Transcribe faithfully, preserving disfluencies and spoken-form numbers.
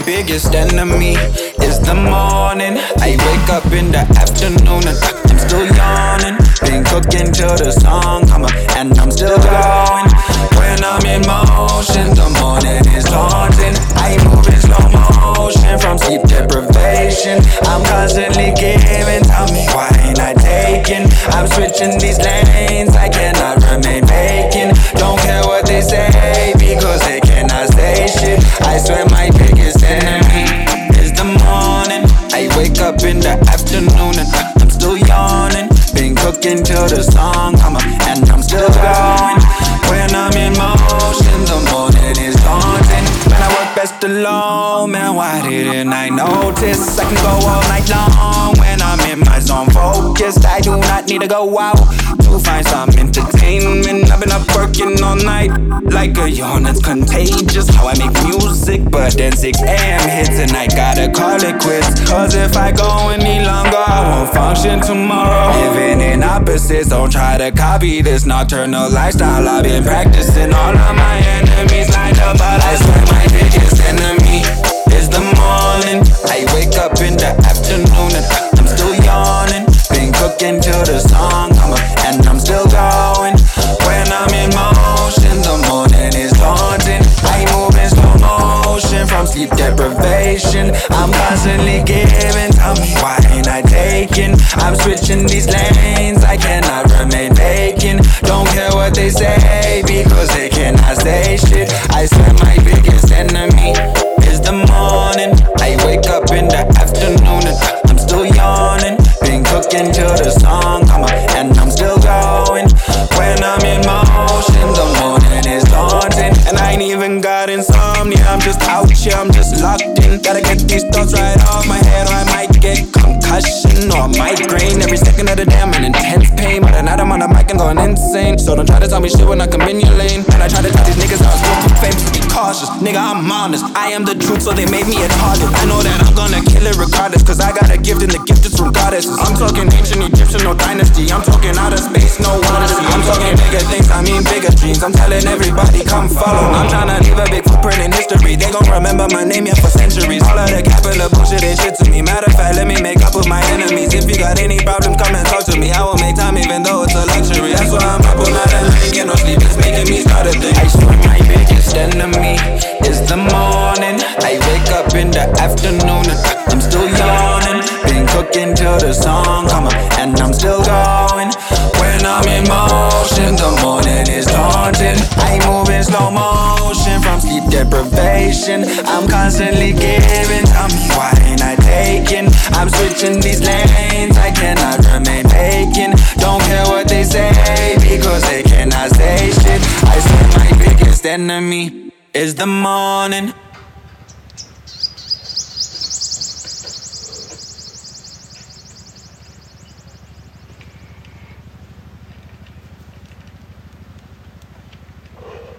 biggest enemy is the morning. I wake up in the afternoon and I'm still yawning. Been cooking till the sun come up and I'm still going. When I'm in motion, the morning is daunting. I move in slow motion from sleep deprivation. I'm constantly giving, tell me why ain't I taking? I'm switching these lanes, I cannot remain vacant. Don't care what they say, because they cannot say shit. I swear my biggest enemy is the morning. I wake up in the afternoon and I'm still yawning. Been cooking till the sun come up and I'm still going. When I'm in motion, the morning is daunting. When I work best alone, man, why didn't I notice? I can go all night long when I'm in my zone focused. I do not need to go out to find some entertainment. I've been up working all night like a yawn that's contagious. How I make music, but then six a.m. hits and I gotta call it quits. Cause if I go any longer, I won't function tomorrow. Living in opposites, don't try to copy this nocturnal lifestyle. I've been practicing, all of my enemies lined up, but I swear my biggest enemy is the morning. I wake up in the afternoon and I'm still yawning. Been cooking till the sun come up and I'm still going. When I'm in motion, the morning is daunting. I move in slow motion from sleep deprivation. I'm constantly giving, tell me why ain't I taking? I'm switching these lanes, I cannot remain vacant. Don't care what they say, because they cannot say shit. I swear my biggest enemy is the morning. I wake up in the afternoon and I'm still yawning. Been cooking till the sun come up and I'm still going. When I'm in motion, the morning is daunting. And I ain't even got insomnia, I'm just out here, I'm just locked in. Gotta get these thoughts right off my head or I might get concussion or migraine. Every second of the day I'm in intense pain, but at night I'm on the mic and going insane. So don't try to tell me shit when I come in your lane. And I try to tell these niggas I was still too famous to be cautious. Nigga, I'm honest, I am the truth, so they made me a target. I know that I'm gonna kill it regardless, cause I got a gift and the gift is from goddesses. I'm talking ancient Egyptian, no dynasty. I'm talking outer space, no odyssey. I'm talking bigger things, I mean bigger dreams. I'm telling everybody, come follow. I'm tryna leave a big footprint in history. They gon' remember my name, yeah, for centuries. All of the cap and the bullshit ain't shit to me. Matter of fact, let me make up with my enemies. If you got any problems, come and talk to me. I will make time even though it's a luxury. That's why I'm up all night and I ain't get no sleep. It's making me start a thing. I swear my biggest enemy is the morning. I wake up in the afternoon and I'm still yawning. Been cooking till the sun come up and I'm still going. When I'm in motion, the morning is daunting. I move in slow motion from sleep deprivation. I'm constantly giving, tell me why ain't I taking? I'm switching these lanes, I cannot remain vacant. Don't care what they say, because they cannot say shit. I swear my biggest enemy is the morning.